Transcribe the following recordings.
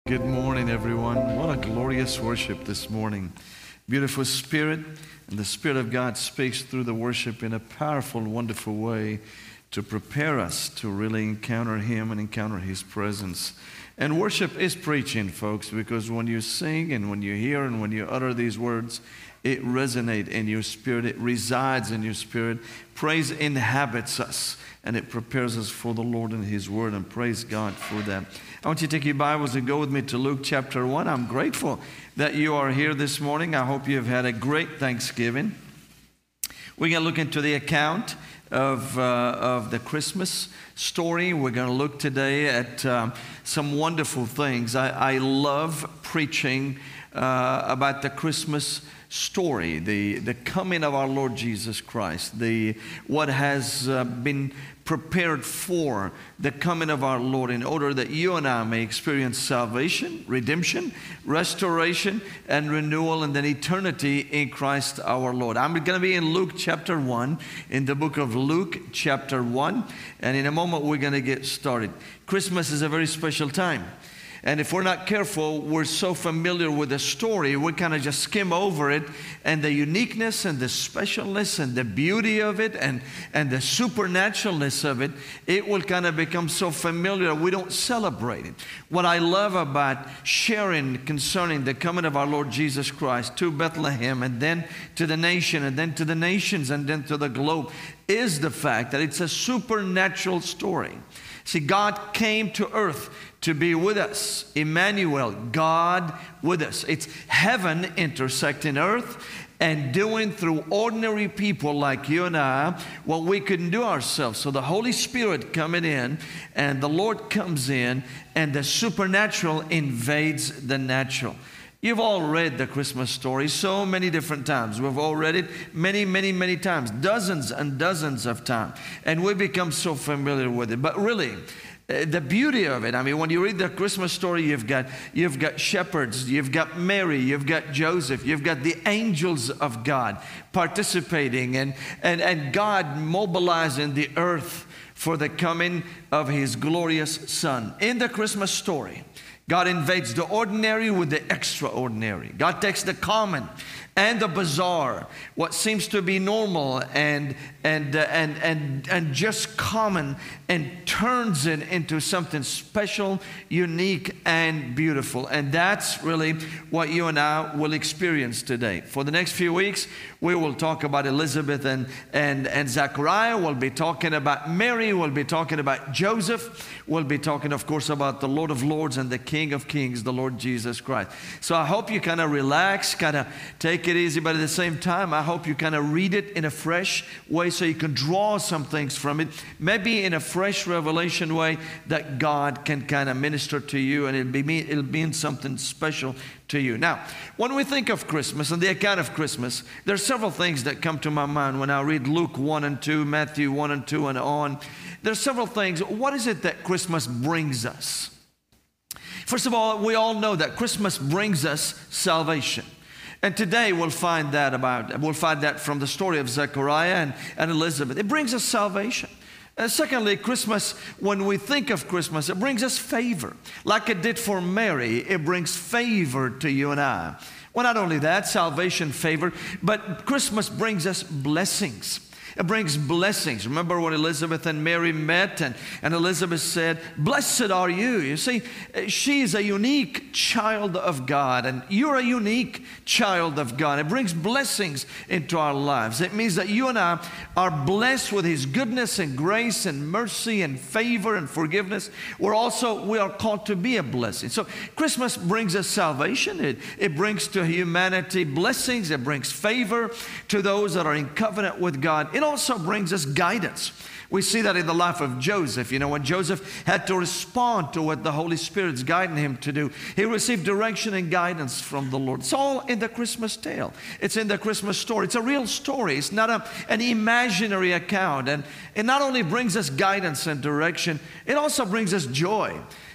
Good morning, everyone. What a glorious worship this morning. Beautiful spirit, and the Spirit of God speaks through the worship in a powerful, wonderful way to prepare us to really encounter Him and encounter His presence. And worship is preaching, folks, because when you sing and when you hear and when you utter these words, it resonates in your spirit. It resides in your spirit. Praise inhabits us, and it prepares us for the Lord and His Word, and praise God for that. I want you to take your Bibles and go with me to Luke chapter 1. I'm grateful that you are here this morning. I hope you've had a great Thanksgiving. We're going to look into the account of the Christmas story. We're going to look today at some wonderful things. I love preaching about the Christmas story, the coming of our Lord Jesus Christ, what has been prepared for the coming of our Lord in order that you and I may experience salvation, redemption, restoration, and renewal, and then eternity in Christ our Lord. I'm going to be in Luke chapter 1, in the book of Luke chapter 1, and in a moment we're going to get started. Christmas is a very special time. And if we're not careful, we're so familiar with the story, we kind of just skim over it, and the uniqueness and the specialness and the beauty of it and the supernaturalness of it, it will kind of become so familiar we don't celebrate it. What I love about sharing concerning the coming of our Lord Jesus Christ to Bethlehem and then to the nation and then to the nations and then to the globe is the fact that it's a supernatural story. See, God came to earth to be with us. Emmanuel, God with us. It's heaven intersecting earth and doing through ordinary people like you and I what we couldn't do ourselves. So the Holy Spirit coming in, and the Lord comes in, and the supernatural invades the natural. You've all read the Christmas story so many different times. We've all read it many, many, many times, dozens and dozens of times, and we become so familiar with it. But really, the beauty of it, I mean, when you read the Christmas story, you've got shepherds, you've got Mary, you've got Joseph, you've got the angels of God participating, and God mobilizing the earth for the coming of His glorious Son. In the Christmas story, God invades the ordinary with the extraordinary. God takes the common and the bizarre, what seems to be normal and just common, and turns it into something special, unique, and beautiful. And that's really what you and I will experience today. For the next few weeks, we will talk about Elizabeth and Zechariah. We'll be talking about Mary. We'll be talking about Joseph. We'll be talking, of course, about the Lord of Lords and the King of Kings, the Lord Jesus Christ. So I hope you kind of relax, kind of take it easy, but at the same time, I hope you kind of read it in a fresh way so you can draw some things from it, maybe in a fresh revelation way that God can kind of minister to you, and it'll mean something special to you. Now, when we think of Christmas and the account of Christmas, there's several things that come to my mind when I read Luke 1 and 2, Matthew 1 and 2, and on. There's several things. What is it that Christmas brings us? First of all, we all know that Christmas brings us salvation. And today we'll find that from the story of Zechariah and Elizabeth. It brings us salvation. Secondly, Christmas, when we think of Christmas, it brings us favor. Like it did for Mary, it brings favor to you and I. Well, not only that, salvation, favor, but Christmas brings us blessings. It brings blessings. Remember when Elizabeth and Mary met, and Elizabeth said, "Blessed are you." You see, she is a unique child of God, and you're a unique child of God. It brings blessings into our lives. It means that you and I are blessed with His goodness and grace and mercy and favor and forgiveness. We are called to be a blessing. So Christmas brings us salvation. It brings to humanity blessings. It brings favor to those that are in covenant with God. It also brings us guidance. We see that in the life of Joseph. You know, when Joseph had to respond to what the Holy Spirit's guiding him to do, he received direction and guidance from the Lord. It's all in the Christmas tale. It's in the Christmas story. It's a real story. It's not an imaginary account. And it not only brings us guidance and direction, it also brings us joy.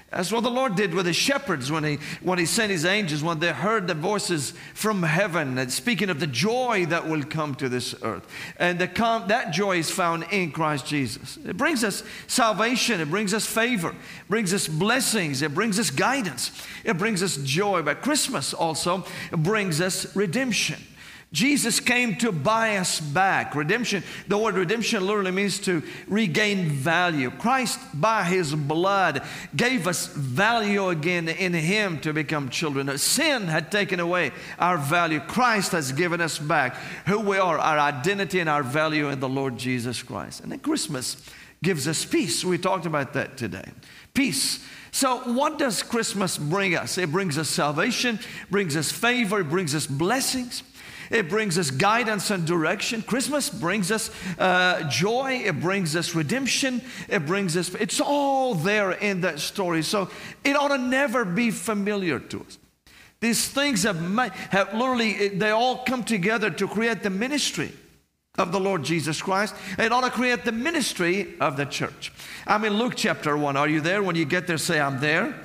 That's what the Lord did with the shepherds when he sent his angels, when they heard the voices from heaven, and speaking of the joy that will come to this earth. And that joy is found in Christ Jesus. It brings us salvation. It brings us favor. It brings us blessings. It brings us guidance. It brings us joy. But Christmas also brings us redemption. Jesus came to buy us back. Redemption, the word redemption literally means to regain value. Christ, by his blood, gave us value again in him to become children. Sin had taken away our value. Christ has given us back who we are, our identity and our value in the Lord Jesus Christ. And then Christmas gives us peace. We talked about that today. Peace. So what does Christmas bring us? It brings us salvation, brings us favor, it brings us blessings. It brings us guidance and direction. Christmas brings us joy. It brings us redemption. It's all there in that story. So it ought to never be familiar to us. These things have literally, they all come together to create the ministry of the Lord Jesus Christ. It ought to create the ministry of the church. I'm in Luke chapter 1. Are you there? When you get there, say, I'm there.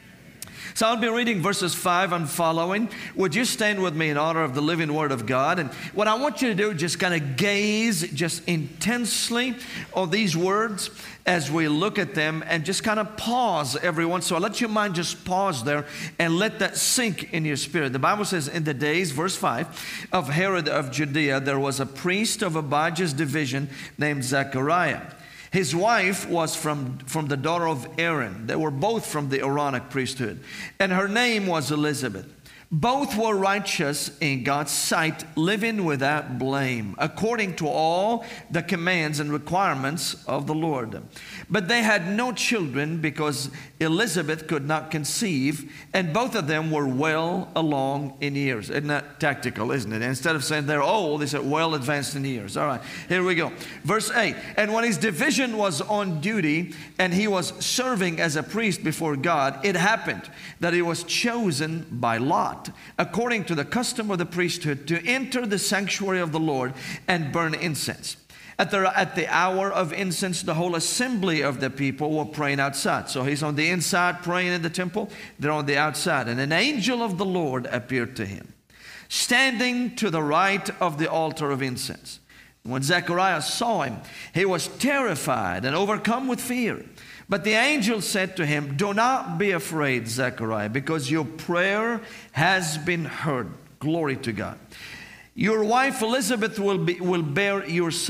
So I'll be reading verses 5 and following. Would you stand with me in honor of the living Word of God? And what I want you to do is just kind of gaze just intensely on these words as we look at them, and just kind of pause every once in a while. Let your mind just pause there and let that sink in your spirit. The Bible says, in the days, verse 5, of Herod of Judea, there was a priest of Abijah's division named Zechariah. His wife was from the daughter of Aaron. They were both from the Aaronic priesthood. And her name was Elizabeth. Both were righteous in God's sight, living without blame, according to all the commands and requirements of the Lord. But they had no children because Elizabeth could not conceive, and both of them were well along in years. Isn't that tactical, isn't it? Instead of saying they're old, they said well advanced in years. All right, here we go. Verse 8, and when his division was on duty and he was serving as a priest before God, it happened that he was chosen by lot, according to the custom of the priesthood, to enter the sanctuary of the Lord and burn incense. At the hour of incense, the whole assembly of the people were praying outside. So he's on the inside praying in the temple. They're on the outside. And an angel of the Lord appeared to him, standing to the right of the altar of incense. When Zechariah saw him, he was terrified and overcome with fear. But the angel said to him, do not be afraid, Zechariah, because your prayer has been heard. Glory to God. Your wife Elizabeth will bear you a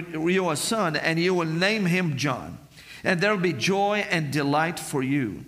son, and you will name him John. And there will be joy and delight for you.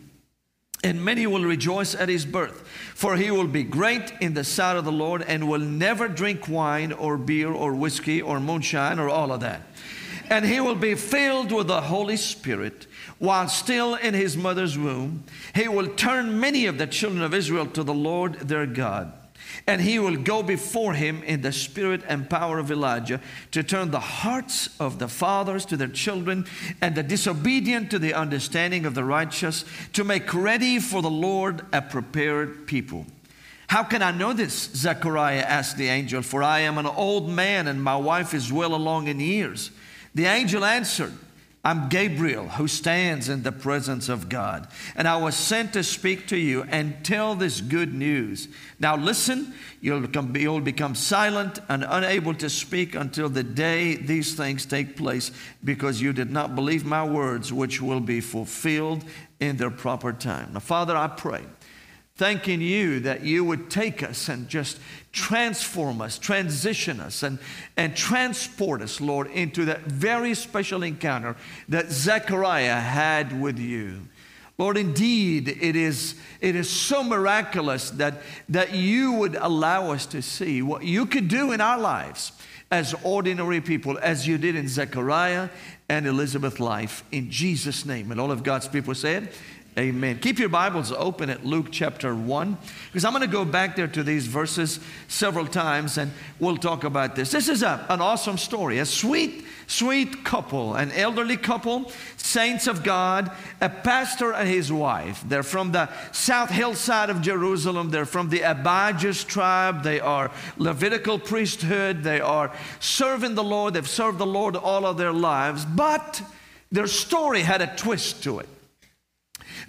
And many will rejoice at his birth, for he will be great in the sight of the Lord, and will never drink wine or beer or whiskey or moonshine or all of that. And he will be filled with the Holy Spirit while still in his mother's womb. He will turn many of the children of Israel to the Lord their God. And he will go before him in the spirit and power of Elijah, to turn the hearts of the fathers to their children, and the disobedient to the understanding of the righteous, to make ready for the Lord a prepared people. How can I know this? Zechariah asked the angel, for I am an old man and my wife is well along in years. The angel answered, I'm Gabriel, who stands in the presence of God, and I was sent to speak to you and tell this good news. Now listen, you'll become silent and unable to speak until the day these things take place, because you did not believe my words, which will be fulfilled in their proper time. Now, Father, I pray, thanking you that you would take us and just transform us, transition us, and transport us, Lord, into that very special encounter that Zechariah had with you. Lord, indeed, it is so miraculous that you would allow us to see what you could do in our lives as ordinary people, as you did in Zechariah and Elizabeth's life. In Jesus' name. And all of God's people said, amen. Keep your Bibles open at Luke chapter 1, because I'm going to go back there to these verses several times, and we'll talk about this. This is an awesome story. A sweet, sweet couple, an elderly couple, saints of God, a pastor and his wife. They're from the south hillside of Jerusalem. They're from the Abijah's tribe. They are Levitical priesthood. They are serving the Lord. They've served the Lord all of their lives, but their story had a twist to it.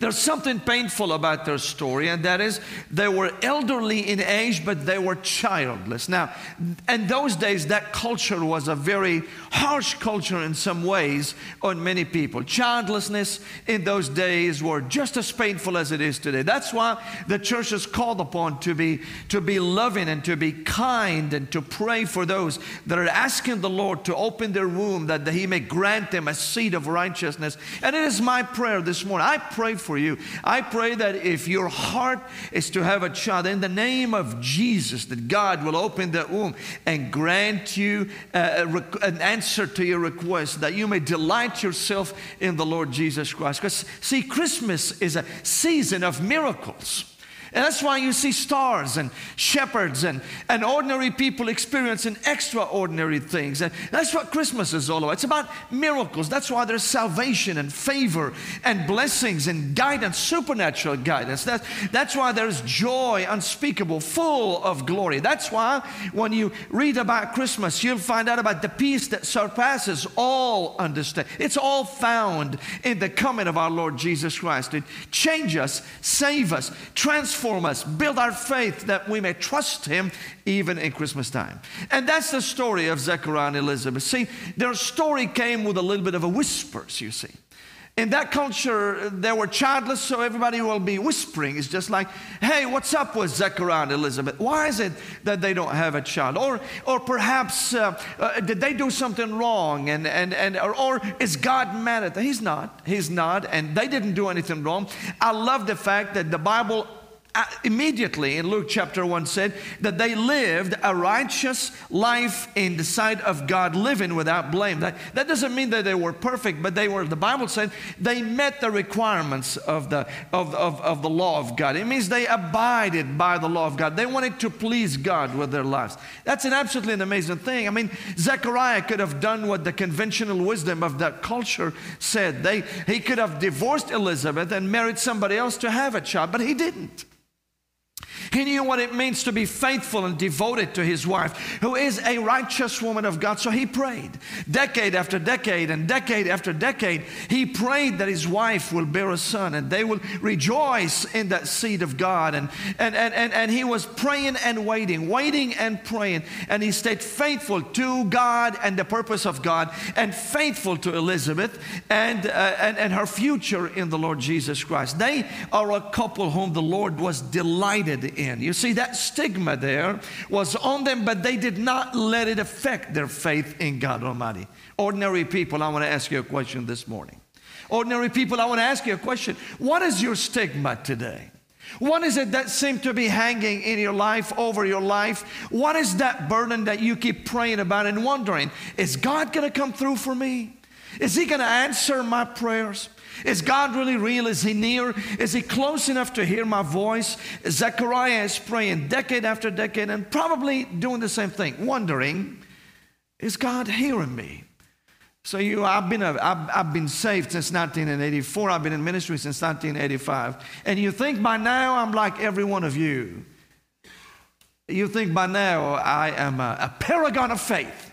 There's something painful about their story, and that is they were elderly in age, but they were childless. Now, in those days, that culture was a very harsh culture in some ways on many people. Childlessness in those days were just as painful as it is today. That's why the church is called upon to be loving and to be kind and to pray for those that are asking the Lord to open their womb, that He may grant them a seed of righteousness. And it is my prayer this morning. I pray for you. I pray that if your heart is to have a child, in the name of Jesus, that God will open that womb and grant you an answer to your request, that you may delight yourself in the Lord Jesus Christ. Because, see, Christmas is a season of miracles. And that's why you see stars and shepherds and ordinary people experiencing extraordinary things. And that's what Christmas is all about. It's about miracles. That's why there's salvation and favor and blessings and guidance, supernatural guidance. That's why there's joy unspeakable, full of glory. That's why when you read about Christmas, you'll find out about the peace that surpasses all understanding. It's all found in the coming of our Lord Jesus Christ. It changes us, save us, transform us, build our faith that we may trust Him even in Christmas time. And that's the story of Zechariah and Elizabeth. See, their story came with a little bit of a whispers, you see. In that culture, they were childless, so everybody will be whispering. It's just like, hey, what's up with Zechariah and Elizabeth? Why is it that they don't have a child? Or perhaps, did they do something wrong? Or is God mad at them? He's not. He's not, and they didn't do anything wrong. I love the fact that the Bible immediately in Luke chapter 1 said that they lived a righteous life in the sight of God, living without blame. That doesn't mean that they were perfect, but the Bible said they met the requirements of the law of God. It means they abided by the law of God. They wanted to please God with their lives. That's an absolutely amazing thing. I mean, Zechariah could have done what the conventional wisdom of that culture said. He could have divorced Elizabeth and married somebody else to have a child, but he didn't. He knew what it means to be faithful and devoted to his wife, who is a righteous woman of God. So he prayed decade after decade and decade after decade. He prayed that his wife will bear a son and they will rejoice in that seed of God. And he was praying and waiting and praying. And he stayed faithful to God and the purpose of God, and faithful to Elizabeth and her future in the Lord Jesus Christ. They are a couple whom the Lord was delighted in. You see, that stigma there was on them, but they did not let it affect their faith in God Almighty. Ordinary people, I want to ask you a question this morning. Ordinary people, I want to ask you a question. What is your stigma today? What is it that seems to be hanging in your life, over your life? What is that burden that you keep praying about and wondering, is God going to come through for me? Is He going to answer my prayers? Is God really real? Is He near? Is He close enough to hear my voice? Zechariah is praying decade after decade and probably doing the same thing, wondering, is God hearing me? So I've been saved since 1984. I've been in ministry since 1985. And you think by now I'm like every one of you. You think by now I am a paragon of faith.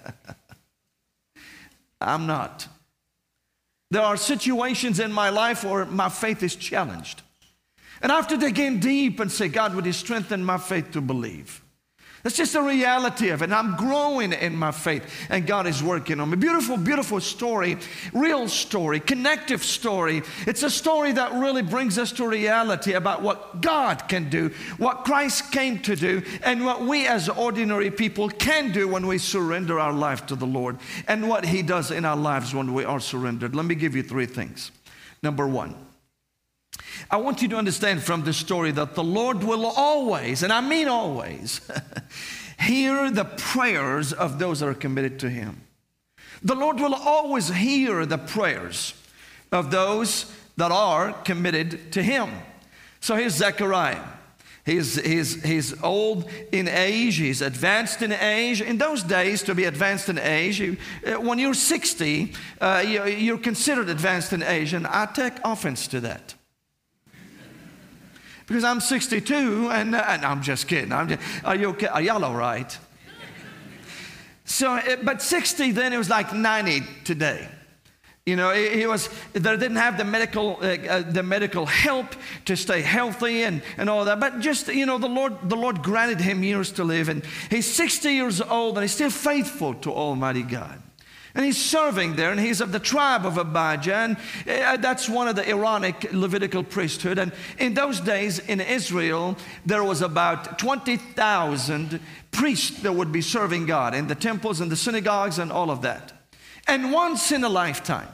I'm not. There are situations in my life where my faith is challenged. And I have to dig in deep and say, God, would you strengthen my faith to believe? That's just the reality of it. And I'm growing in my faith, and God is working on me. Beautiful, beautiful story, real story, connective story. It's a story that really brings us to reality about what God can do, what Christ came to do, and what we as ordinary people can do when we surrender our life to the Lord, and what He does in our lives when we are surrendered. Let me give you three things. Number one, I want you to understand from this story that the Lord will always, and I mean always, hear the prayers of those that are committed to Him. The Lord will always hear the prayers of those that are committed to Him. So here's Zechariah. He's old in age. He's advanced in age. In those days, to be advanced in age, when you're 60, you're considered advanced in age, and I take offense to that. Because I'm 62, and I'm just kidding. Are you okay? Are y'all all right? So, but 60 then, it was like 90 today. You know, they didn't have the medical help to stay healthy and all that. But just, you know, the Lord granted him years to live. And he's 60 years old and he's still faithful to Almighty God. And he's serving there, and he's of the tribe of Abijah. And that's one of the Aaronic Levitical priesthood. And in those days in Israel, there was about 20,000 priests that would be serving God in the temples and the synagogues and all of that. And once in a lifetime,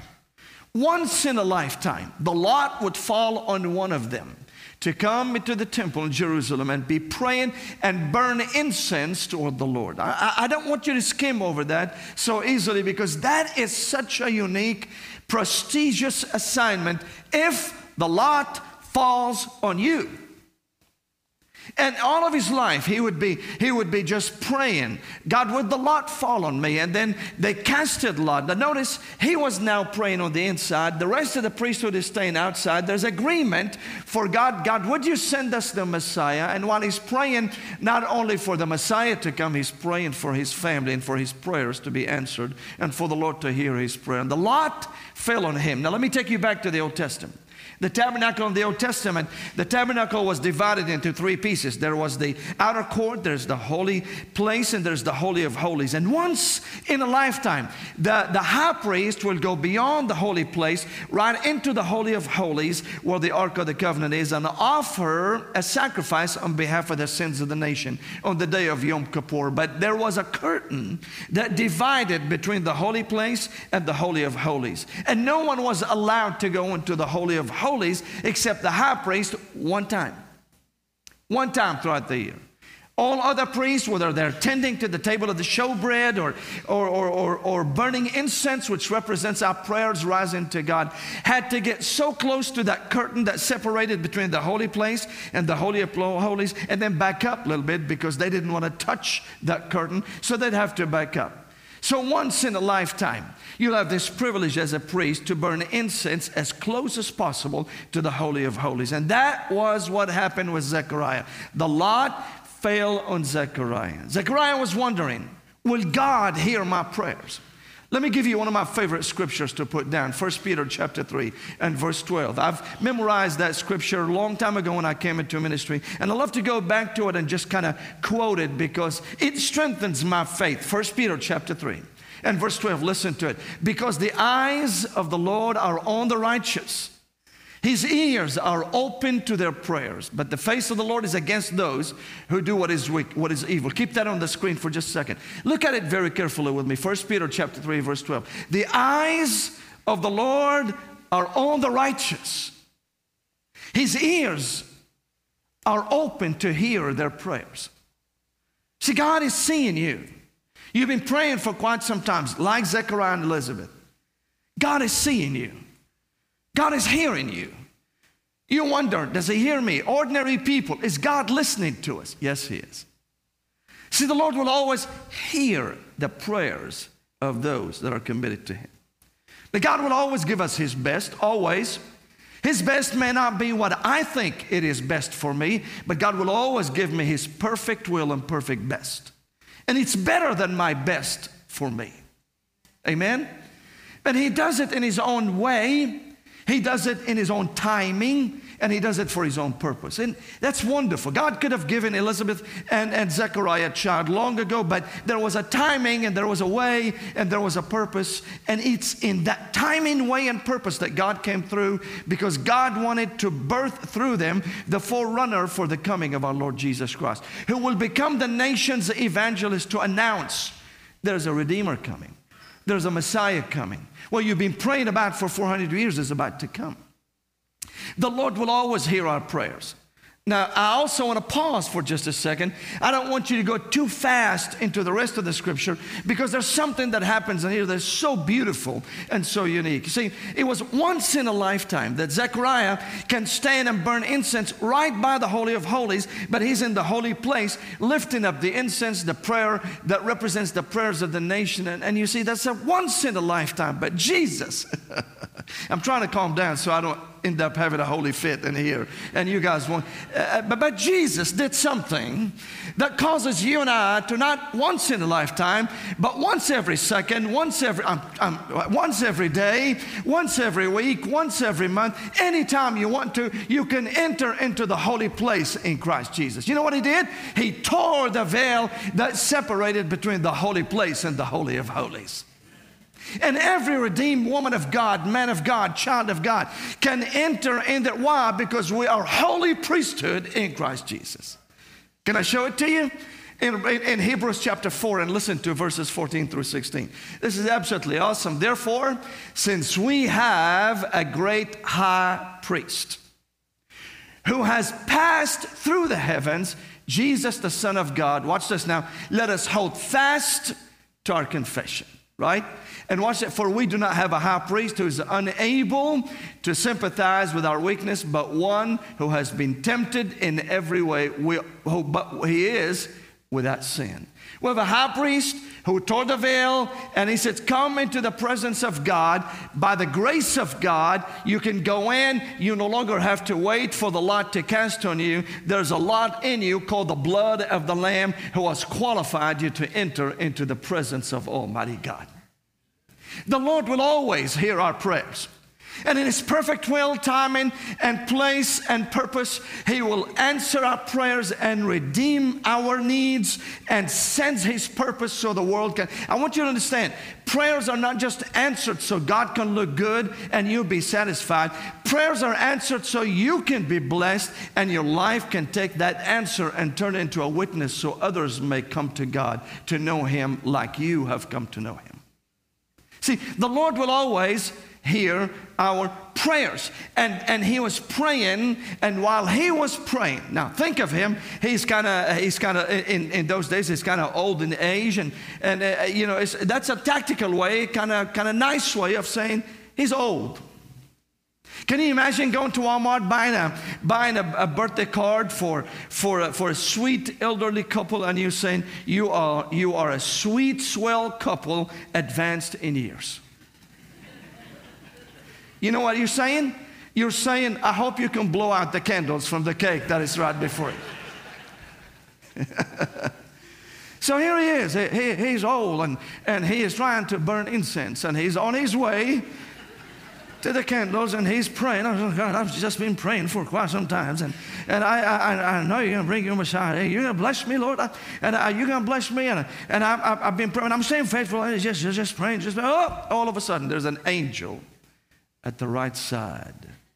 the lot would fall on one of them to come into the temple in Jerusalem and be praying and burn incense toward the Lord. I don't want you to skim over that so easily, because that is such a unique, prestigious assignment if the lot falls on you. And all of his life, he would be just praying, God, would the lot fall on me? And then they casted lot. Now notice, he was now praying on the inside. The rest of the priesthood is staying outside. There's agreement for God. God, would you send us the Messiah? And while he's praying, not only for the Messiah to come, he's praying for his family and for his prayers to be answered and for the Lord to hear his prayer. And the lot fell on him. Now let me take you back to the Old Testament. The tabernacle in the Old Testament, the tabernacle was divided into three pieces. There was the outer court, there's the holy place, and there's the Holy of Holies. And once in a lifetime, the high priest will go beyond the holy place, right into the Holy of Holies, where the Ark of the Covenant is, and offer a sacrifice on behalf of the sins of the nation on the day of Yom Kippur. But there was a curtain that divided between the holy place and the Holy of Holies. And no one was allowed to go into the Holy of Holies except the high priest one time throughout the year. All other priests, whether they're tending to the table of the showbread or burning incense, which represents our prayers rising to God, had to get so close to that curtain that separated between the holy place and the Holy of Holies, and then back up a little bit because they didn't want to touch that curtain, so they'd have to back up. So once in a lifetime, you'll have this privilege as a priest to burn incense as close as possible to the Holy of Holies. And that was what happened with Zechariah. The lot fell on Zechariah. Zechariah was wondering, will God hear my prayers? Let me give you one of my favorite scriptures to put down, 1 Peter chapter 3 and verse 12. I've memorized that scripture a long time ago when I came into ministry, and I love to go back to it and just kind of quote it because it strengthens my faith. 1 Peter chapter 3 and verse 12, listen to it. Because the eyes of the Lord are on the righteous. His ears are open to their prayers, but the face of the Lord is against those who do what is weak, what is evil. Keep that on the screen for just a second. Look at it very carefully with me. 1 Peter chapter 3, verse 12. The eyes of the Lord are on the righteous. His ears are open to hear their prayers. See, God is seeing you. You've been praying for quite some time, like Zechariah and Elizabeth. God is seeing you. God is hearing you. You wonder, does he hear me? Ordinary people, is God listening to us? Yes, he is. See, the Lord will always hear the prayers of those that are committed to him. But God will always give us his best, always. His best may not be what I think it is best for me, but God will always give me his perfect will and perfect best. And it's better than my best for me. Amen? But he does it in his own way. He does it in his own timing, and he does it for his own purpose. And that's wonderful. God could have given Elizabeth and Zechariah a child long ago, but there was a timing, and there was a way, and there was a purpose. And it's in that timing, way, and purpose that God came through, because God wanted to birth through them the forerunner for the coming of our Lord Jesus Christ, who will become the nation's evangelist to announce there's a Redeemer coming. There's a Messiah coming. What you've been praying about for 400 years is about to come. The Lord will always hear our prayers. Now, I also want to pause for just a second. I don't want you to go too fast into the rest of the scripture, because there's something that happens in here that's so beautiful and so unique. You see, it was once in a lifetime that Zechariah can stand and burn incense right by the Holy of Holies, but he's in the holy place lifting up the incense, the prayer that represents the prayers of the nation. And you see, that's a once in a lifetime. But Jesus, I'm trying to calm down so I don't end up having a holy fit in here. And you guys won't. But Jesus did something that causes you and I to not once in a lifetime, but once every second, once every day, once every week, once every month, anytime you want to, you can enter into the holy place in Christ Jesus. You know what he did? He tore the veil that separated between the holy place and the Holy of Holies. And every redeemed woman of God, man of God, child of God can enter in there. Why? Because we are holy priesthood in Christ Jesus. Can I show it to you? In Hebrews chapter 4, and listen to verses 14 through 16. This is absolutely awesome. Therefore, since we have a great high priest who has passed through the heavens, Jesus, the Son of God, watch this now, let us hold fast to our confession. Right? And watch it. For we do not have a high priest who is unable to sympathize with our weakness, but one who has been tempted in every way, but he is without sin. We have a high priest who tore the veil, and he says, come into the presence of God. By the grace of God, you can go in. You no longer have to wait for the lot to cast on you. There's a lot in you called the blood of the Lamb who has qualified you to enter into the presence of Almighty God. The Lord will always hear our prayers. And in His perfect will, timing, and place and purpose, He will answer our prayers and redeem our needs and sends His purpose so the world can. I want you to understand, prayers are not just answered so God can look good and you be satisfied. Prayers are answered so you can be blessed and your life can take that answer and turn it into a witness so others may come to God to know Him like you have come to know Him. See, the Lord will always hear our prayers. And he was praying, and while he was praying, now think of him, he's kind of in those days, he's kind of old in age, and you know, that's a tactical way, kind of nice way of saying he's old. Can you imagine going to Walmart buying a birthday card for a sweet elderly couple, and you saying you are a sweet swell couple advanced in years? You know what you're saying? You're saying, I hope you can blow out the candles from the cake that is right before you. So here he is. He's old, and he is trying to burn incense, and he's on his way to the candles, and he's praying. Oh, God, I've just been praying for quite some time, and I know you're going to bring your Messiah. Hey, you're going to bless me, Lord, you're going to bless me, and I've been praying. I'm staying faithful. Just praying. All of a sudden, there's an angel at the right side.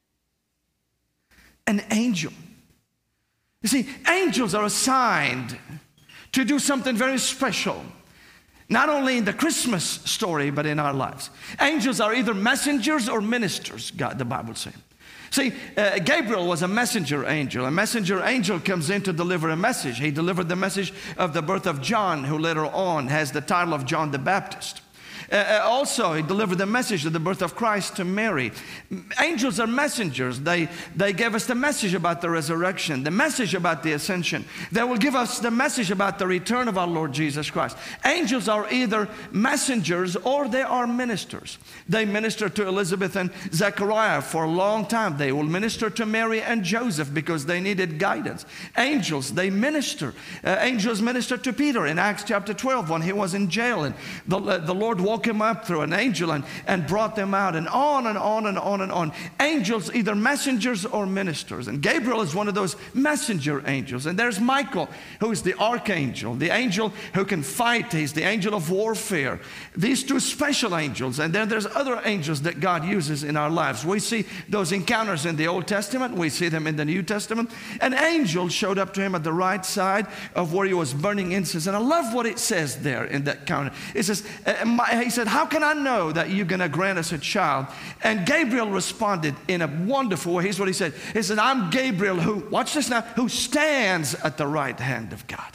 An angel. You see, angels are assigned to do something very special. Not only in the Christmas story, but in our lives. Angels are either messengers or ministers, God, the Bible says. See, Gabriel was a messenger angel. A messenger angel comes in to deliver a message. He delivered the message of the birth of John, who later on has the title of John the Baptist. Also, he delivered the message of the birth of Christ to Mary. Angels are messengers. They gave us the message about the resurrection, the message about the ascension. They will give us the message about the return of our Lord Jesus Christ. Angels are either messengers or they are ministers. They minister to Elizabeth and Zechariah for a long time. They will minister to Mary and Joseph because they needed guidance. Angels, they minister. Angels minister to Peter in Acts chapter 12 when he was in jail, and the Lord woke him up through an angel and brought them out, and on and on and on and on. Angels, either messengers or ministers. And Gabriel is one of those messenger angels. And there's Michael, who is the archangel, the angel who can fight. He's the angel of warfare. These two special angels. And then there's other angels that God uses in our lives. We see those encounters in the Old Testament. We see them in the New Testament. An angel showed up to him at the right side of where he was burning incense. And I love what it says there in that counter. It says, he said, how can I know that you're going to grant us a child? And Gabriel responded in a wonderful way. Here's what he said. He said, I'm Gabriel who, watch this now, who stands at the right hand of God.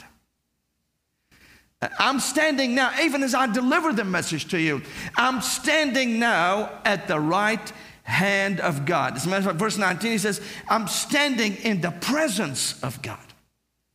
I'm standing now, even as I deliver the message to you, I'm standing now at the right hand of God. As a matter of fact, verse 19, he says, I'm standing in the presence of God.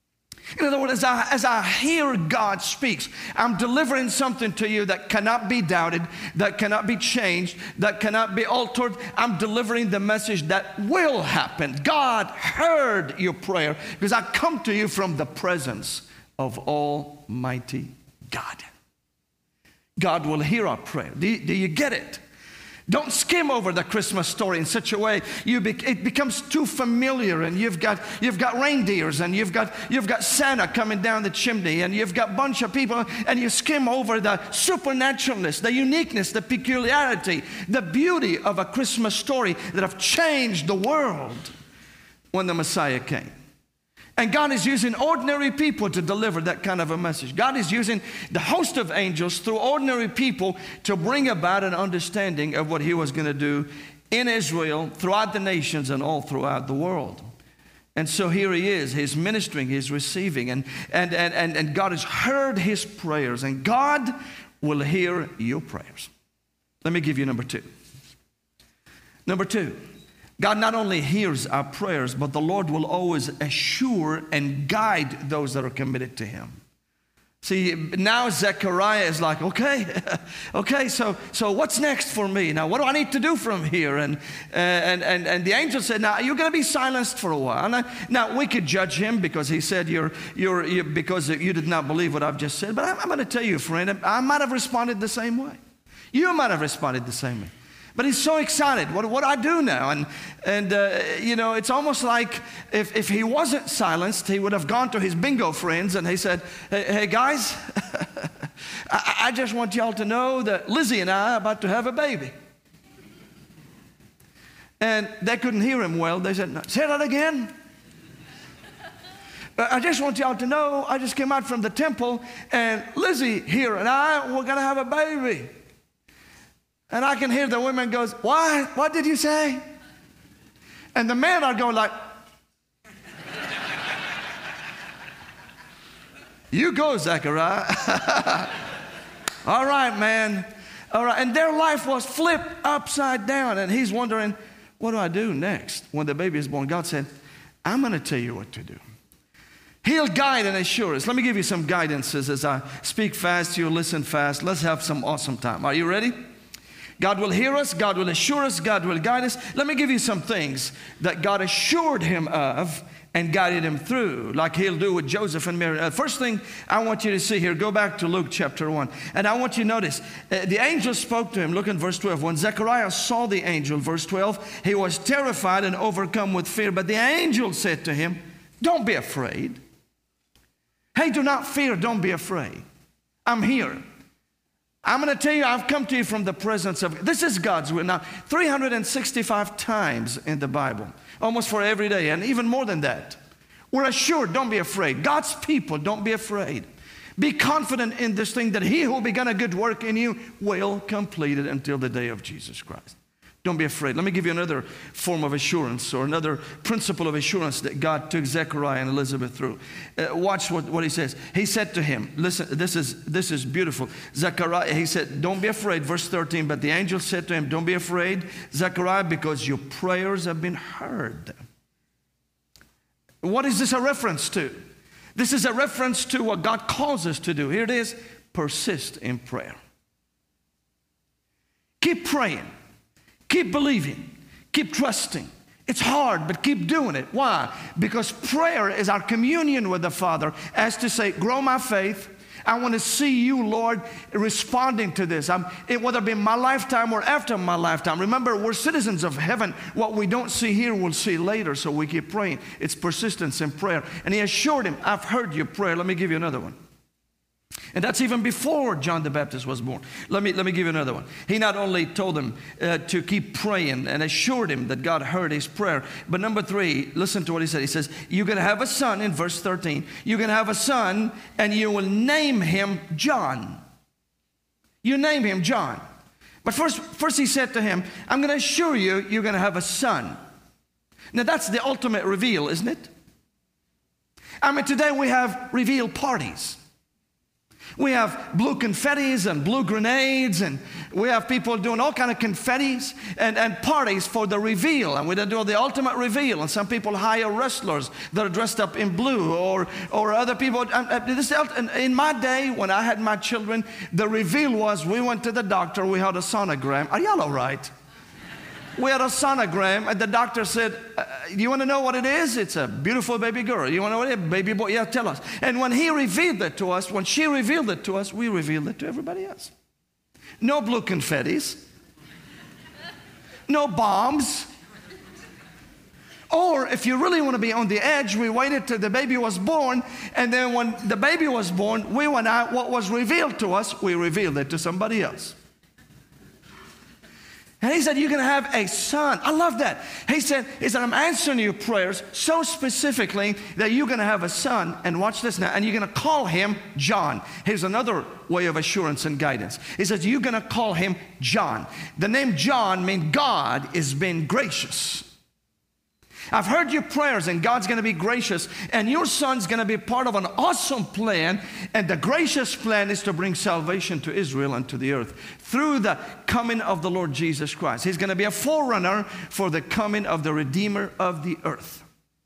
In other words, as I hear God speaks, I'm delivering something to you that cannot be doubted, that cannot be changed, that cannot be altered. I'm delivering the message that will happen. God heard your prayer because I come to you from the presence of Almighty God. God will hear our prayer. Do you get it? Don't skim over the Christmas story in such a way it becomes too familiar, and you've got reindeers, and you've got Santa coming down the chimney, and you've got a bunch of people, and you skim over the supernaturalness, the uniqueness, the peculiarity, the beauty of a Christmas story that have changed the world when the Messiah came. And God is using ordinary people to deliver that kind of a message. God is using the host of angels through ordinary people to bring about an understanding of what He was going to do in Israel, throughout the nations, and all throughout the world. And so here He is. He's ministering, He's receiving, and God has heard His prayers, and God will hear your prayers. Let me give you number two. Number two. God not only hears our prayers, but the Lord will always assure and guide those that are committed to Him. See, now Zechariah is like, okay, so what's next for me? Now, what do I need to do from here? And the angel said, now, you're going to be silenced for a while. Now, we could judge him because he said, because you did not believe what I've just said. But I'm going to tell you, friend, I might have responded the same way. You might have responded the same way. But he's so excited. What do I do now? And it's almost like if he wasn't silenced, he would have gone to his bingo friends and he said, hey guys, I just want y'all to know that Lizzie and I are about to have a baby. And they couldn't hear him well. They said, say that again. I just want y'all to know, I just came out from the temple, and Lizzie here and I, we're going to have a baby. And I can hear the women goes, what did you say? And the men are going like, you go, Zechariah. All right, man. All right. And their life was flipped upside down. And he's wondering, what do I do next? When the baby is born, God said, I'm going to tell you what to do. He'll guide and assure us. Let me give you some guidances as I speak fast, you listen fast. Let's have some awesome time. Are you ready? God will hear us, God will assure us, God will guide us. Let me give you some things that God assured him of and guided him through, like He'll do with Joseph and Mary. First thing I want you to see here, go back to Luke chapter 1. And I want you to notice, the angel spoke to him. Look in verse 12. When Zechariah saw the angel, verse 12, he was terrified and overcome with fear. But the angel said to him, don't be afraid. Hey, do not fear, don't be afraid. I'm here. I'm going to tell you, I've come to you from the presence of, this is God's will. Now, 365 times in the Bible, almost for every day, and even more than that. We're assured, don't be afraid. God's people, don't be afraid. Be confident in this thing that He who began a good work in you will complete it until the day of Jesus Christ. Don't be afraid. Let me give you another form of assurance, or another principle of assurance that God took Zechariah and Elizabeth through. Watch what he says. He said to him, listen, this is beautiful. Zechariah, he said, don't be afraid, verse 13. But the angel said to him, don't be afraid, Zechariah, because your prayers have been heard. What is this a reference to? This is a reference to what God calls us to do. Here it is, persist in prayer. Keep praying. Keep believing, keep trusting. It's hard, but keep doing it. Why? Because prayer is our communion with the Father, as to say, grow my faith. I want to see you, Lord, responding to this. Whether it be in my lifetime or after my lifetime. Remember, we're citizens of heaven. What we don't see here, we'll see later, so we keep praying. It's persistence in prayer. And he assured him, I've heard your prayer. Let me give you another one. And that's even before John the Baptist was born. Let me give you another one. He not only told him to keep praying and assured him that God heard his prayer, but number 3, listen to what he said. He says, you're going to have a son, in verse 13. You're going to have a son, and you will name him John. You name him John. But first he said to him, I'm going to assure you, you're going to have a son. Now that's the ultimate reveal, isn't it? I mean, today we have reveal parties. We have blue confettis and blue grenades, and we have people doing all kind of confettis and parties for the reveal. And we do the ultimate reveal. And some people hire wrestlers that are dressed up in blue, or other people. In my day, when I had my children, the reveal was we went to the doctor, we had a sonogram. Are y'all all right? We had a sonogram, and the doctor said, you want to know what it is? It's a beautiful baby girl. You want to know what it is? Baby boy? Yeah, tell us. And when he revealed it to us, when she revealed it to us, we revealed it to everybody else. No blue confettis. No bombs. Or if you really want to be on the edge, we waited till the baby was born, and then when the baby was born, we went out. What was revealed to us, we revealed it to somebody else. And he said, you're going to have a son. I love that. He said, I'm answering your prayers so specifically that you're going to have a son. And watch this now. And you're going to call him John. Here's another way of assurance and guidance. He says, you're going to call him John. The name John means God is being gracious. I've heard your prayers, and God's going to be gracious, and your son's going to be part of an awesome plan, and the gracious plan is to bring salvation to Israel and to the earth through the coming of the Lord Jesus Christ. He's going to be a forerunner for the coming of the Redeemer of the earth.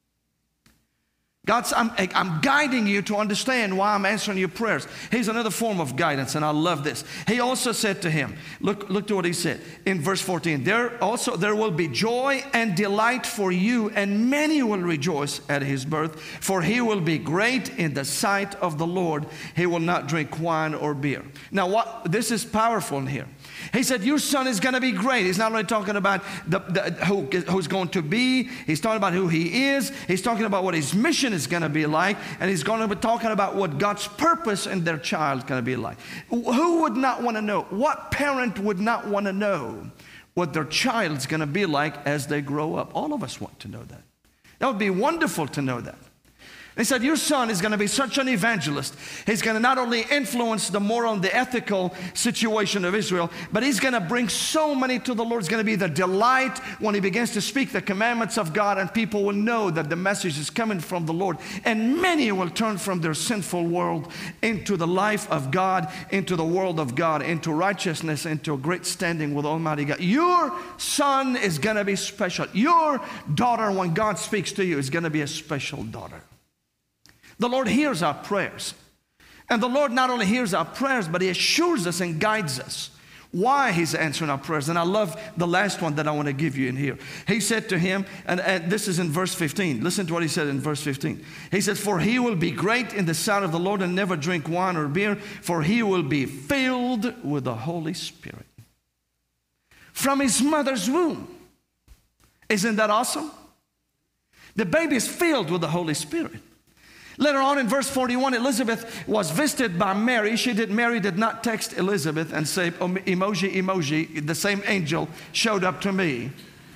I'm guiding you to understand why I'm answering your prayers. Here's another form of guidance, and I love this. He also said to him, look to what he said in verse 14. There will be joy and delight for you, and many will rejoice at his birth, for he will be great in the sight of the Lord. He will not drink wine or beer. Now, this is powerful in here. He said, your son is going to be great. He's not only talking about who's going to be. He's talking about who he is. He's talking about what his mission is going to be like. And he's going to be talking about what God's purpose in their child is going to be like. Who would not want to know? What parent would not want to know what their child's going to be like as they grow up? All of us want to know that. That would be wonderful to know that. He said, your son is going to be such an evangelist. He's going to not only influence the moral and the ethical situation of Israel, but he's going to bring so many to the Lord. It's going to be the delight when he begins to speak the commandments of God, and people will know that the message is coming from the Lord. And many will turn from their sinful world into the life of God, into the world of God, into righteousness, into a great standing with Almighty God. Your son is going to be special. Your daughter, when God speaks to you, is going to be a special daughter. The Lord hears our prayers. And the Lord not only hears our prayers, but he assures us and guides us why he's answering our prayers. And I love the last one that I want to give you in here. He said to him, and this is in verse 15. Listen to what he said in verse 15. He said, for he will be great in the sight of the Lord and never drink wine or beer, for he will be filled with the Holy Spirit. From his mother's womb. Isn't that awesome? The baby is filled with the Holy Spirit. Later on in verse 41, Elizabeth was visited by Mary. Mary did not text Elizabeth and say, oh, emoji, emoji, the same angel showed up to me.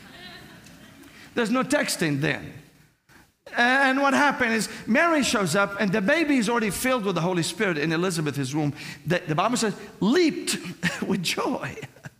There's no texting then. And what happened is Mary shows up, and the baby is already filled with the Holy Spirit in Elizabeth's womb. The Bible says, leaped with joy.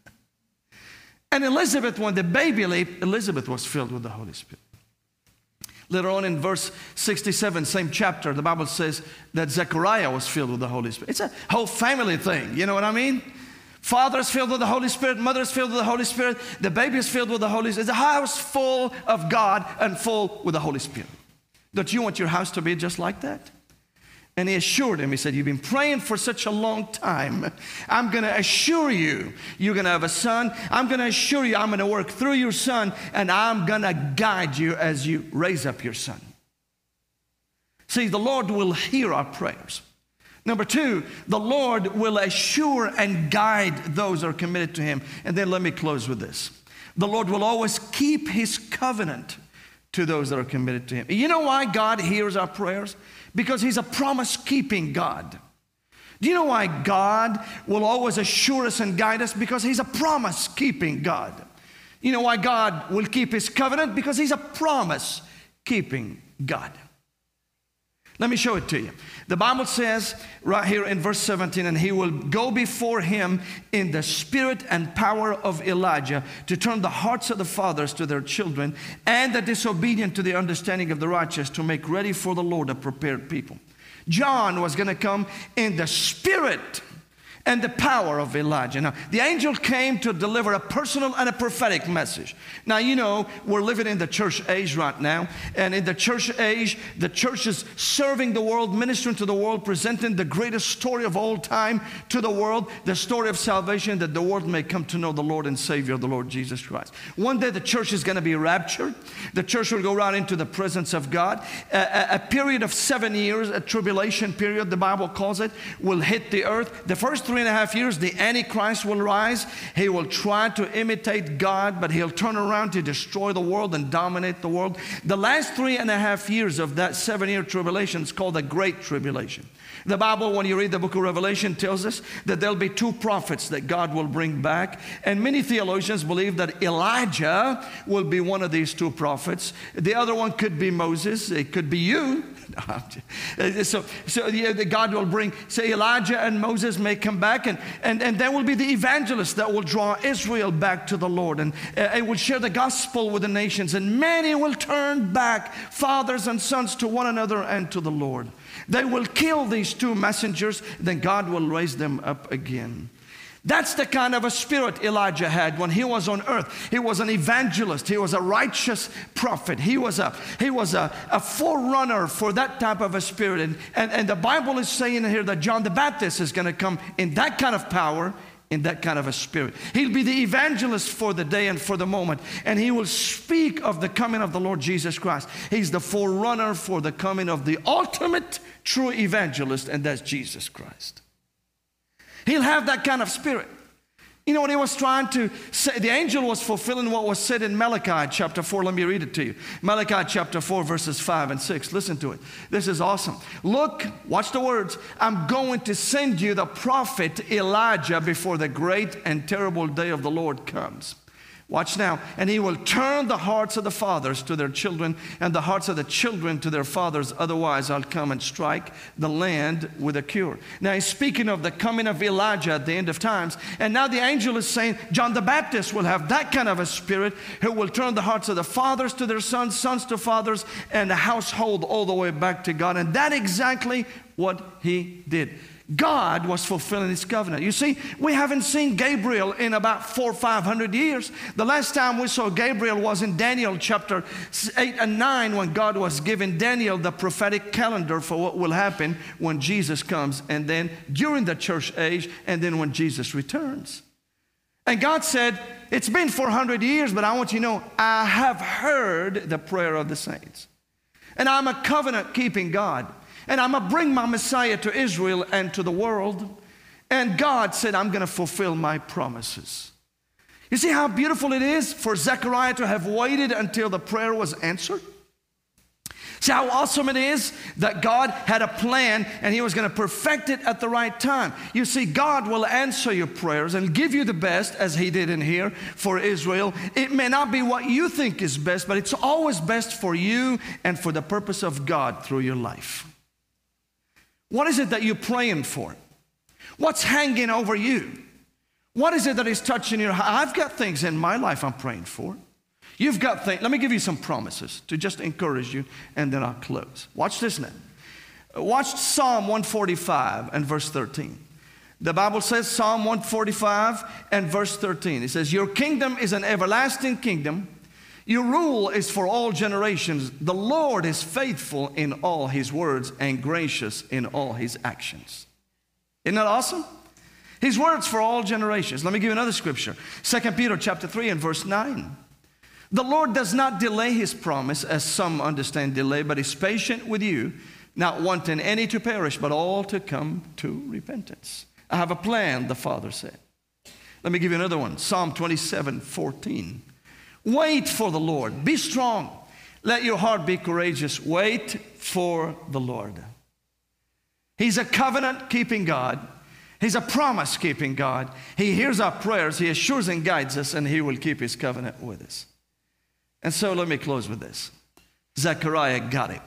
And Elizabeth, when the baby leaped, Elizabeth was filled with the Holy Spirit. Later on in verse 67, same chapter, the Bible says that Zechariah was filled with the Holy Spirit. It's a whole family thing, you know what I mean? Father is filled with the Holy Spirit, mother is filled with the Holy Spirit, the baby is filled with the Holy Spirit. It's a house full of God and full with the Holy Spirit. Don't you want your house to be just like that? And he assured him, he said, you've been praying for such a long time. I'm going to assure you, you're going to have a son. I'm going to assure you, I'm going to work through your son, and I'm going to guide you as you raise up your son. See, the Lord will hear our prayers. Number two, the Lord will assure and guide those that are committed to him. And then let me close with this. The Lord will always keep his covenant to those that are committed to him. You know why God hears our prayers? Because he's a promise-keeping God. Do you know why God will always assure us and guide us? Because he's a promise-keeping God. You know why God will keep his covenant? Because he's a promise-keeping God. Let me show it to you. The Bible says right here in verse 17, and he will go before him in the spirit and power of Elijah to turn the hearts of the fathers to their children and the disobedient to the understanding of the righteous, to make ready for the Lord a prepared people. John was going to come in the spirit and the power of Elijah. Now, the angel came to deliver a personal and a prophetic message. Now, you know, we're living in the church age right now. And in the church age, the church is serving the world, ministering to the world, presenting the greatest story of all time to the world, the story of salvation, that the world may come to know the Lord and Savior, the Lord Jesus Christ. One day the church is going to be raptured. The church will go right into the presence of God. A period of 7 years, a tribulation period, the Bible calls it, will hit the earth. The first 3.5 years, the Antichrist will rise. He will try to imitate God, but he'll turn around to destroy the world and dominate the world. The last 3.5 years of that 7-year tribulation is called the Great Tribulation. The Bible, when you read the book of Revelation, tells us that there'll be 2 prophets that God will bring back. And many theologians believe that Elijah will be one of these 2 prophets. The other one could be Moses. It could be you. So God will bring, say, Elijah and Moses may come back, and there will be the evangelists that will draw Israel back to the Lord, and it will share the gospel with the nations, and many will turn back, fathers and sons, to one another and to the Lord. They will kill these 2 messengers, then God will raise them up again. That's the kind of a spirit Elijah had when he was on earth. He was an evangelist. He was a righteous prophet. He was a forerunner for that type of a spirit. And the Bible is saying here that John the Baptist is going to come in that kind of power, in that kind of a spirit. He'll be the evangelist for the day and for the moment. And he will speak of the coming of the Lord Jesus Christ. He's the forerunner for the coming of the ultimate true evangelist, and that's Jesus Christ. He'll have that kind of spirit. You know what he was trying to say? The angel was fulfilling what was said in Malachi chapter 4. Let me read it to you. Malachi chapter 4, verses 5 and 6. Listen to it. This is awesome. Look, watch the words. I'm going to send you the prophet Elijah before the great and terrible day of the Lord comes. Watch now. And he will turn the hearts of the fathers to their children, and the hearts of the children to their fathers. Otherwise, I'll come and strike the land with a cure. Now, he's speaking of the coming of Elijah at the end of times. And now the angel is saying John the Baptist will have that kind of a spirit, who will turn the hearts of the fathers to their sons, sons to fathers, and the household all the way back to God. And that's exactly what he did. God was fulfilling his covenant. You see, we haven't seen Gabriel in about 400 or 500 years. The last time we saw Gabriel was in Daniel chapter 8 and 9, when God was giving Daniel the prophetic calendar for what will happen when Jesus comes, and then during the church age, and then when Jesus returns. And God said, it's been 400 years, but I want you to know, I have heard the prayer of the saints. And I'm a covenant-keeping God. And I'm going to bring my Messiah to Israel and to the world. And God said, I'm going to fulfill my promises. You see how beautiful it is for Zechariah to have waited until the prayer was answered? See how awesome it is that God had a plan and he was going to perfect it at the right time. You see, God will answer your prayers and give you the best, as he did in here for Israel. It may not be what you think is best, but it's always best for you and for the purpose of God through your life. What is it that you're praying for? What's hanging over you? What is it that is touching your heart? I've got things in my life I'm praying for. You've got things. Let me give you some promises to just encourage you, and then I'll close. Watch this now. Watch Psalm 145 and verse 13. The Bible says, Psalm 145 and verse 13. It says, your kingdom is an everlasting kingdom. Your rule is for all generations. The Lord is faithful in all his words and gracious in all his actions. Isn't that awesome? His words for all generations. Let me give you another scripture. 2 Peter chapter 3 and verse 9. The Lord does not delay his promise, as some understand delay, but is patient with you, not wanting any to perish, but all to come to repentance. I have a plan, the Father said. Let me give you another one. Psalm 27:14. Wait for the Lord. Be strong. Let your heart be courageous. Wait for the Lord. He's a covenant-keeping God. He's a promise-keeping God. He hears our prayers. He assures and guides us, and he will keep his covenant with us. And so let me close with this. Zechariah got it.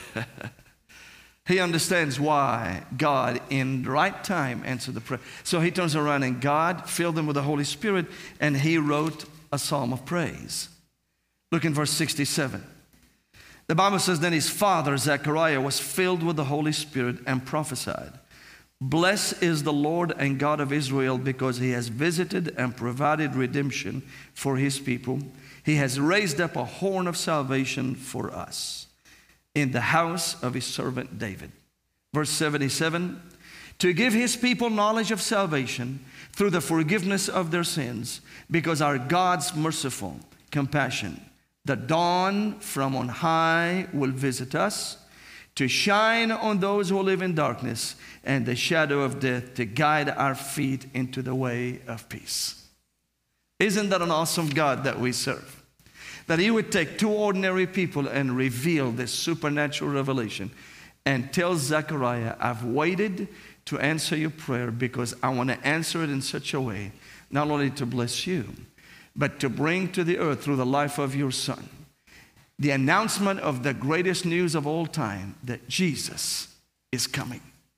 He understands why God in the right time answered the prayer. So he turns around, and God filled him with the Holy Spirit, and he wrote a psalm of praise. Look in verse 67. The Bible says, then his father, Zechariah, was filled with the Holy Spirit and prophesied. Blessed is the Lord and God of Israel, because he has visited and provided redemption for his people. He has raised up a horn of salvation for us in the house of his servant David. Verse 77, to give his people knowledge of salvation through the forgiveness of their sins, because our God's merciful compassion, the dawn from on high, will visit us, to shine on those who live in darkness and the shadow of death, to guide our feet into the way of peace. Isn't that an awesome God that we serve? That he would take two ordinary people and reveal this supernatural revelation and tell Zechariah, I've waited to answer your prayer because I want to answer it in such a way, not only to bless you, but to bring to the earth through the life of your son the announcement of the greatest news of all time, that Jesus is coming.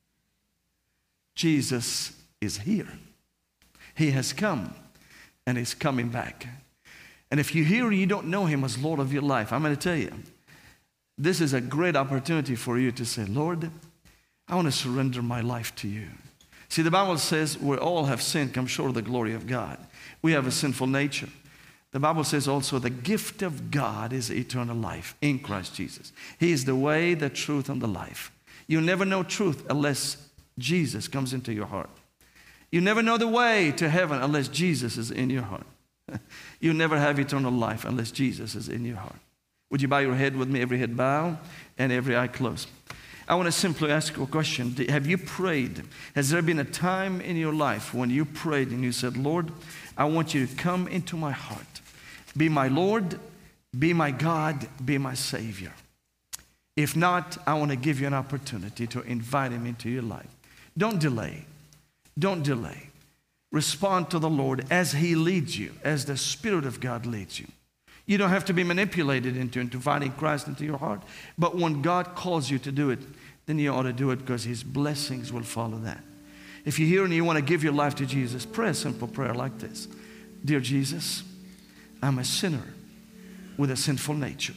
Jesus is here. He has come and he's coming back. And if you're here and you don't know him as Lord of your life, I'm going to tell you, this is a great opportunity for you to say, Lord, I want to surrender my life to you. See, the Bible says we all have sinned, come short of the glory of God. We have a sinful nature. The Bible says also the gift of God is eternal life in Christ Jesus. He is the way, the truth, and the life. You never know truth unless Jesus comes into your heart. You never know the way to heaven unless Jesus is in your heart. You never have eternal life unless Jesus is in your heart. Would you bow your head with me, every head bow and every eye closed? I want to simply ask you a question. Have you prayed? Has there been a time in your life when you prayed and you said, Lord, I want you to come into my heart. Be my Lord, be my God, be my Savior. If not, I want to give you an opportunity to invite him into your life. Don't delay. Don't delay. Respond to the Lord as he leads you, as the Spirit of God leads you. You don't have to be manipulated into inviting Christ into your heart. But when God calls you to do it, then you ought to do it, because his blessings will follow that. If you're here and you want to give your life to Jesus, pray a simple prayer like this. Dear Jesus, I'm a sinner with a sinful nature.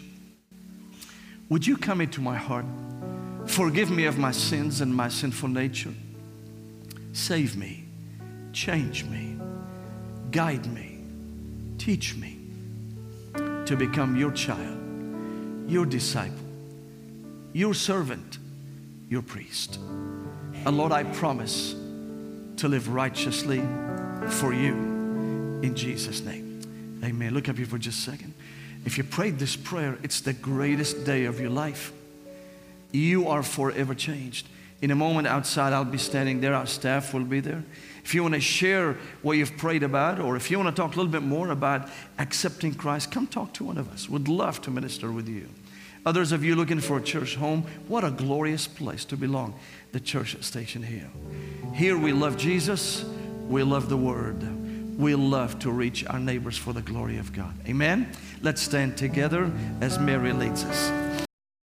Would you come into my heart? Forgive me of my sins and my sinful nature. Save me, change me, guide me, teach me to become your child, your disciple, your servant, your priest. And Lord, I promise to live righteously for you in Jesus' name. Amen. Look up here for just a second. If you prayed this prayer, it's the greatest day of your life. You are forever changed. In a moment outside, I'll be standing there. Our staff will be there. If you want to share what you've prayed about, or if you want to talk a little bit more about accepting Christ, come talk to one of us. We'd love to minister with you. Others of you looking for a church home, what a glorious place to belong. The Church at Station Hill. Here we love Jesus. We love the Word. We love to reach our neighbors for the glory of God. Amen? Let's stand together as Mary leads us.